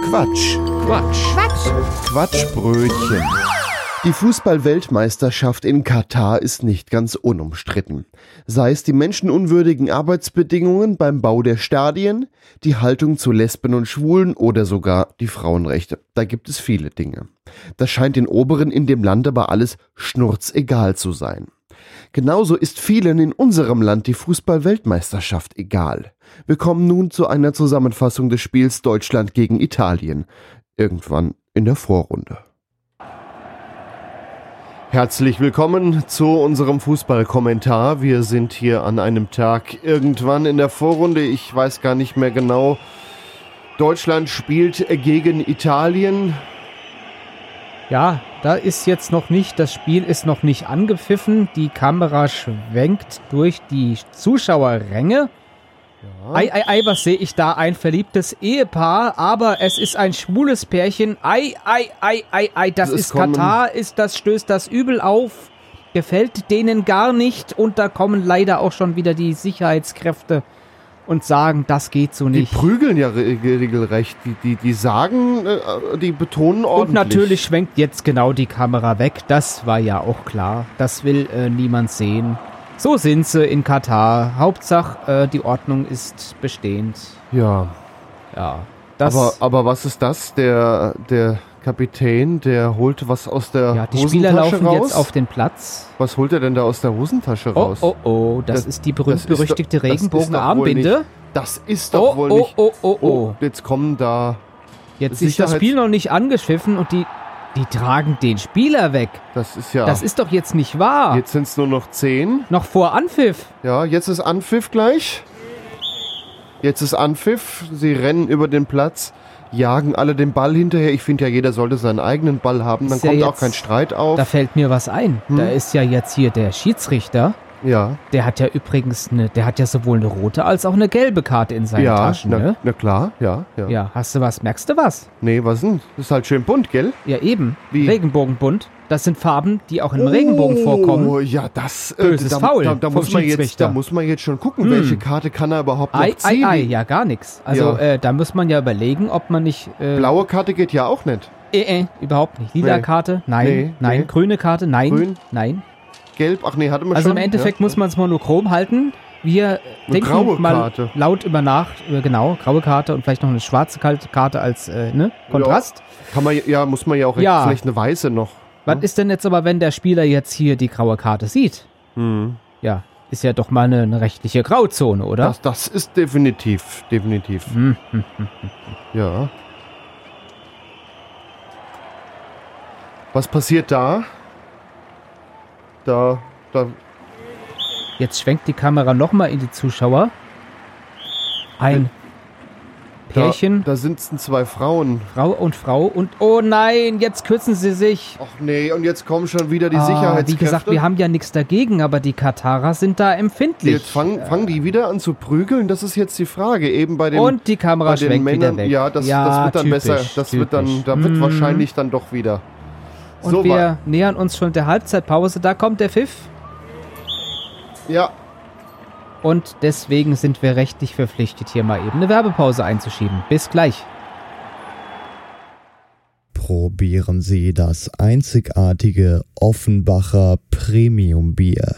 Quatsch. Quatschbrötchen. Die Fußball-Weltmeisterschaft in Katar ist nicht ganz unumstritten. Sei es die menschenunwürdigen Arbeitsbedingungen beim Bau der Stadien, die Haltung zu Lesben und Schwulen oder sogar die Frauenrechte. Da gibt es viele Dinge. Das scheint den Oberen in dem Land aber alles schnurzegal zu sein. Genauso ist vielen in unserem Land die Fußball-Weltmeisterschaft egal. Wir kommen nun zu einer Zusammenfassung des Spiels Deutschland gegen Italien. Irgendwann in der Vorrunde. Herzlich willkommen zu unserem Fußballkommentar. Wir sind hier an einem Tag irgendwann in der Vorrunde. Ich weiß gar nicht mehr genau. Deutschland spielt gegen Italien. Ja, da ist jetzt noch nicht, das Spiel ist noch nicht angepfiffen. Die Kamera schwenkt durch die Zuschauerränge. Ja. Ei, was sehe ich da? Ein verliebtes Ehepaar, aber es ist ein schwules Pärchen. Ei, das ist Katar, das stößt das übel auf, gefällt denen gar nicht und da kommen leider auch schon wieder die Sicherheitskräfte und sagen, das geht so nicht. Die prügeln ja regelrecht, die sagen, die betonen ordentlich. Und natürlich schwenkt jetzt genau die Kamera weg, das war ja auch klar, das will niemand sehen. So sind sie in Katar. Hauptsache, die Ordnung ist bestehend. Ja. Ja. Aber was ist das? Der Kapitän, der holt was aus der Hosentasche raus? Ja, die Spieler laufen jetzt auf den Platz. Was holt er denn da aus der Hosentasche raus? Oh, das ist die berühmt-berüchtigte Regenbogenarmbinde. Das ist doch wohl nicht... Oh. Jetzt kommen da... Jetzt ist das Spiel noch nicht angepfiffen und die tragen den Spieler weg. Das ist ja... Das ist doch jetzt nicht wahr. Jetzt sind es nur noch 10. Noch vor Anpfiff. Ja, jetzt ist Anpfiff gleich. Jetzt ist Anpfiff. Sie rennen über den Platz, jagen alle den Ball hinterher. Ich finde ja, jeder sollte seinen eigenen Ball haben. Dann kommt auch kein Streit auf. Da fällt mir was ein. Da ist ja jetzt hier der Schiedsrichter. Ja. Der hat ja übrigens sowohl eine rote als auch eine gelbe Karte in seinen Taschen, ne? Na klar, ja. Ja, merkst du was? Nee, was denn? Das ist halt schön bunt, gell? Ja, eben. Wie? Regenbogenbunt. Das sind Farben, die auch im Regenbogen vorkommen. Oh, ja, das... Böses Foul da muss man jetzt schon gucken, welche Karte kann er überhaupt noch ziehen. Ja, gar nichts. Also, da muss man ja überlegen, ob man nicht... Blaue Karte geht ja auch nicht. Überhaupt nicht. Lila Karte? Nein. Grüne Karte? Nein. Grün? Nein. Gelb? Ach nee, hatte man also schon. Also im Endeffekt muss man es monochrom halten. Wir denken graue mal Karte. Laut über Nacht, genau, graue Karte und vielleicht noch eine schwarze Karte als Kontrast. Ja, muss man ja auch vielleicht eine weiße noch. Was ist denn jetzt aber, wenn der Spieler jetzt hier die graue Karte sieht? Ja, ist ja doch mal eine rechtliche Grauzone, oder? Das ist definitiv. Ja. Was passiert da? Da. Jetzt schwenkt die Kamera nochmal in die Zuschauer. Ein Pärchen. Da sitzen zwei Frauen. Frau und oh nein, jetzt kürzen sie sich. Ach nee, und jetzt kommen schon wieder die Sicherheitskräfte. Wie gesagt, wir haben ja nichts dagegen, aber die Katarer sind da empfindlich. Jetzt fangen die wieder an zu prügeln, das ist jetzt die Frage. Eben bei den Und die Kamera schwenkt Männern, wieder weg. Ja, das wird dann besser. Das wird wahrscheinlich dann doch wieder. Und wir nähern uns schon der Halbzeitpause, da kommt der Pfiff. Ja. Und deswegen sind wir rechtlich verpflichtet, hier mal eben eine Werbepause einzuschieben. Bis gleich. Probieren Sie das einzigartige Offenbacher Premium-Bier.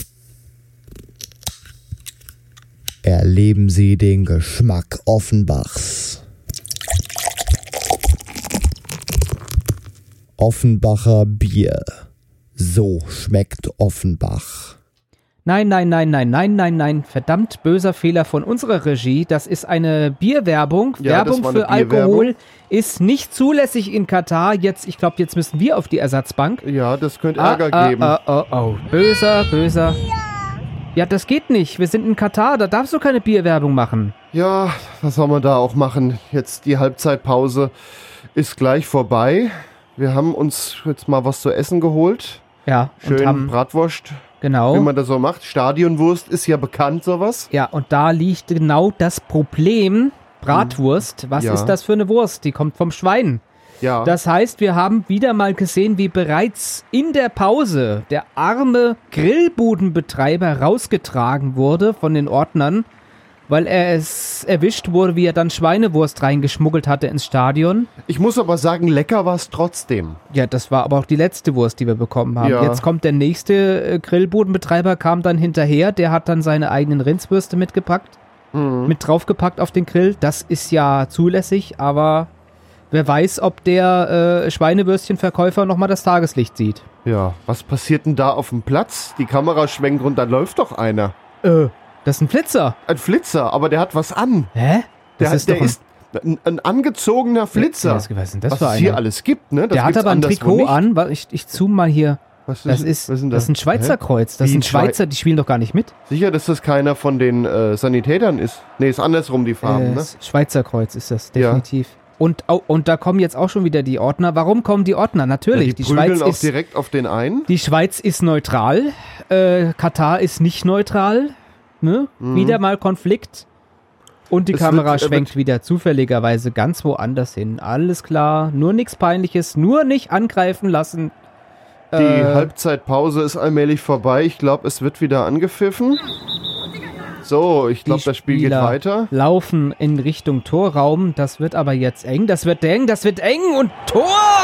Erleben Sie den Geschmack Offenbachs. Offenbacher Bier. So schmeckt Offenbach. Nein. Verdammt böser Fehler von unserer Regie. Das ist eine Bierwerbung. Ja, Werbung für Alkohol ist nicht zulässig in Katar. Ich glaube, jetzt müssen wir auf die Ersatzbank. Ja, das könnte Ärger geben. Böser. Ja, das geht nicht. Wir sind in Katar, da darfst du keine Bierwerbung machen. Ja, was soll man da auch machen? Jetzt die Halbzeitpause ist gleich vorbei. Wir haben uns jetzt mal was zu essen geholt. Ja. Schön Bratwurst. Genau. Wie man das so macht. Stadionwurst ist ja bekannt, sowas. Ja, und da liegt genau das Problem. Bratwurst, was ist das für eine Wurst? Die kommt vom Schwein. Ja. Das heißt, wir haben wieder mal gesehen, wie bereits in der Pause der arme Grillbudenbetreiber rausgetragen wurde von den Ordnern, weil er es erwischt wurde, wie er dann Schweinewurst reingeschmuggelt hatte ins Stadion. Ich muss aber sagen, lecker war es trotzdem. Ja, das war aber auch die letzte Wurst, die wir bekommen haben. Ja. Jetzt kommt der nächste Grillbudenbetreiber, kam dann hinterher, der hat dann seine eigenen Rindswürste mitgepackt, mit draufgepackt auf den Grill. Das ist ja zulässig, aber wer weiß, ob der Schweinewürstchenverkäufer nochmal das Tageslicht sieht. Ja, was passiert denn da auf dem Platz? Die Kamera schwenkt und da läuft doch einer. Das ist ein Flitzer. Ein Flitzer, aber der hat was an. Hä? Der ist ein angezogener Flitzer. Was ist denn das was für es einer? hier alles gibt, ne? Das Der hat gibt's aber ein anderswo Trikot nicht. an. Ich zoome mal hier. Was Das ist ein Schweizer Hä? Kreuz. Das Wie sind ein Schweizer, die spielen doch gar nicht mit. Sicher, dass das keiner von den Sanitätern ist? Nee, ist andersrum die Farben, ne? Schweizer Kreuz ist das, Ja. definitiv. Und da kommen jetzt auch schon wieder die Ordner. Warum kommen die Ordner? Natürlich, Ja, die prügeln auch direkt auf den einen. Die Schweiz ist neutral. Katar ist nicht neutral. Ne? Wieder mal Konflikt. Und die Es Kamera wird- schwenkt wieder zufälligerweise ganz woanders hin. Alles klar, nur nichts Peinliches, nur nicht angreifen lassen. Die Halbzeitpause ist allmählich vorbei. Ich glaube, es wird wieder angepfiffen. So, ich glaube, Die das Spiel geht Spieler weiter. Laufen in Richtung Torraum. Das wird aber jetzt eng. Das wird eng und Tor!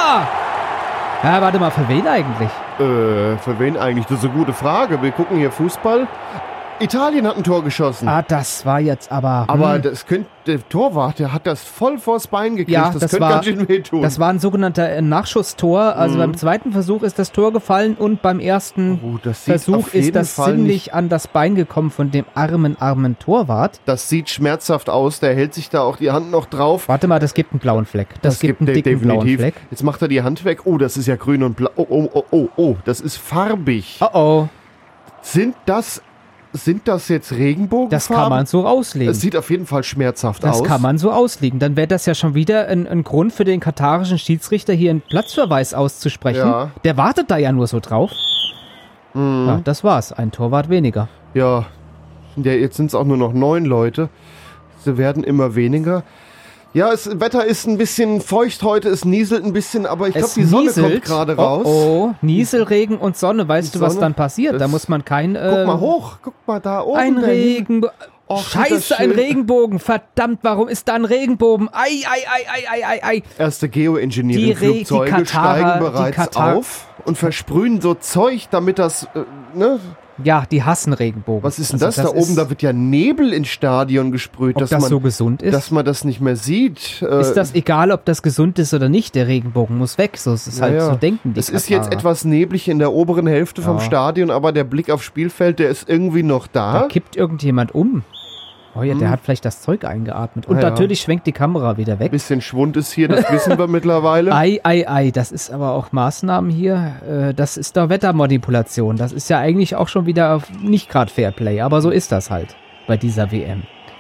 Ja, warte mal, für wen eigentlich? Für wen eigentlich? Das ist eine gute Frage. Wir gucken hier Fußball. Italien hat ein Tor geschossen. Ah, das war jetzt aber... Aber das könnte, der Torwart, der hat das voll vors Bein gekriegt. Ja, das das könnte war- ganz schön wehtun. Das war ein sogenannter Nachschusstor. Also beim zweiten Versuch ist das Tor gefallen und beim ersten das sieht Versuch auf jeden ist das Fall ziemlich an das Bein gekommen von dem armen Torwart. Das sieht schmerzhaft aus. Der hält sich da auch die Hand noch drauf. Warte mal, das gibt einen blauen Fleck. Das gibt einen dicken blauen Fleck. Jetzt macht er die Hand weg. Oh, das ist ja grün und blau. Oh, das ist farbig. Oh. Sind das jetzt Regenbogenfarben? Das kann man so auslegen. Es sieht auf jeden Fall schmerzhaft Das aus. kann man so auslegen. Dann wäre das ja schon wieder ein Grund für den katarischen Schiedsrichter, hier einen Platzverweis auszusprechen. Ja. Der wartet da ja nur so drauf. Ja, das war's. Ein Torwart weniger. Ja, jetzt sind es auch nur noch 9 Leute. Sie werden immer weniger. Ja, das Wetter ist ein bisschen feucht heute, es nieselt ein bisschen, aber ich glaube, die Sonne kommt gerade raus. Oh, Nieselregen und Sonne. Weißt Die du, was Sonne, dann passiert? Da das- muss man kein... Guck mal hoch, guck mal da oben. Ein der Himmel. Regenbogen. Och, Scheiße, ist das ein schön. Regenbogen. Verdammt, warum ist da ein Regenbogen? Ei. Erste Die Geoengineering-Flugzeuge Katarer- steigen die bereits Katar- auf und versprühen so Zeug, damit das, ne? Ja, die hassen Regenbogen. Was ist denn Also das? Da oben, da wird ja Nebel ins Stadion gesprüht, ob dass das so gesund ist? dass man das nicht mehr sieht. Ist das egal, ob das gesund ist oder nicht? Der Regenbogen muss weg. So ist es halt ja. so denken die Es ist jetzt Katarer. etwas neblig in der oberen Hälfte vom Ja. Stadion, aber der Blick aufs Spielfeld, der ist irgendwie noch Da da. kippt irgendjemand um. Oh ja, der hat vielleicht das Zeug eingeatmet. Und Ah ja. natürlich schwenkt die Kamera wieder weg. Bisschen Schwund ist hier, das wissen wir mittlerweile. Ei. Das ist aber auch Maßnahmen hier. Das ist doch Wettermanipulation. Das ist ja eigentlich auch schon wieder nicht gerade Fairplay. Aber so ist das halt bei dieser WM.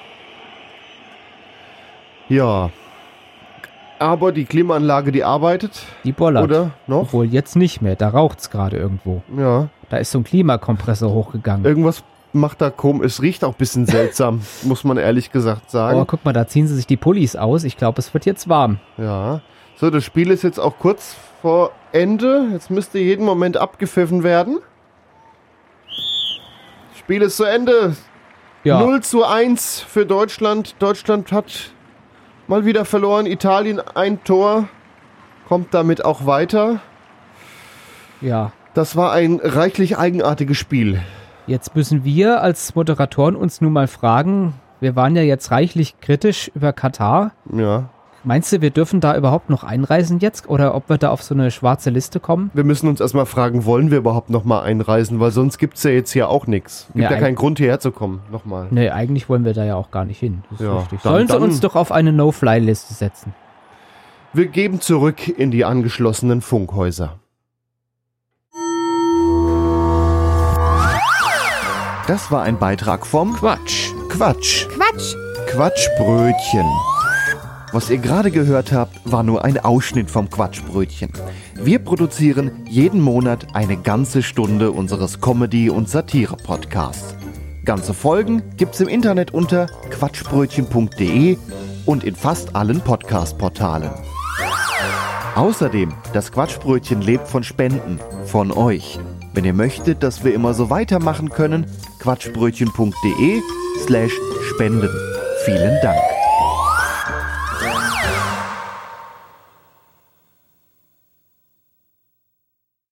Ja. Aber die Klimaanlage, die arbeitet, Die bollert. oder? Noch? Obwohl jetzt nicht mehr. Da raucht's gerade irgendwo. Ja. Da ist so ein Klimakompressor hochgegangen. Irgendwas macht da komisch. Es riecht auch ein bisschen seltsam, muss man ehrlich gesagt sagen. Oh, guck mal, da ziehen sie sich die Pullis aus. Ich glaube, es wird jetzt warm. Ja. So, das Spiel ist jetzt auch kurz vor Ende. Jetzt müsste jeden Moment abgepfiffen werden. Das Spiel ist zu Ende. Ja. 0:1 für Deutschland. Deutschland hat mal wieder verloren. Italien ein Tor. Kommt damit auch weiter. Ja. Das war ein reichlich eigenartiges Spiel. Jetzt müssen wir als Moderatoren uns nun mal fragen, wir waren ja jetzt reichlich kritisch über Katar. Ja. Meinst du, wir dürfen da überhaupt noch einreisen jetzt? Oder ob wir da auf so eine schwarze Liste kommen? Wir müssen uns erstmal fragen, wollen wir überhaupt nochmal einreisen? Weil sonst gibt es ja jetzt hier auch nichts. Gibt ja keinen Grund, hierher zu kommen. Nochmal. Nee, eigentlich wollen wir da ja auch gar nicht hin. Das ist Ja, richtig. dann- Sollen sie dann- uns doch auf eine No-Fly-Liste setzen? Wir geben zurück in die angeschlossenen Funkhäuser. Das war ein Beitrag vom Quatschbrötchen. Was ihr gerade gehört habt, war nur ein Ausschnitt vom Quatschbrötchen. Wir produzieren jeden Monat eine ganze Stunde unseres Comedy- und Satire-Podcasts. Ganze Folgen gibt's im Internet unter quatschbrötchen.de und in fast allen Podcast-Portalen. Außerdem, das Quatschbrötchen lebt von Spenden, von euch. Wenn ihr möchtet, dass wir immer so weitermachen können, quatschbrötchen.de/spenden. spenden. Vielen Dank.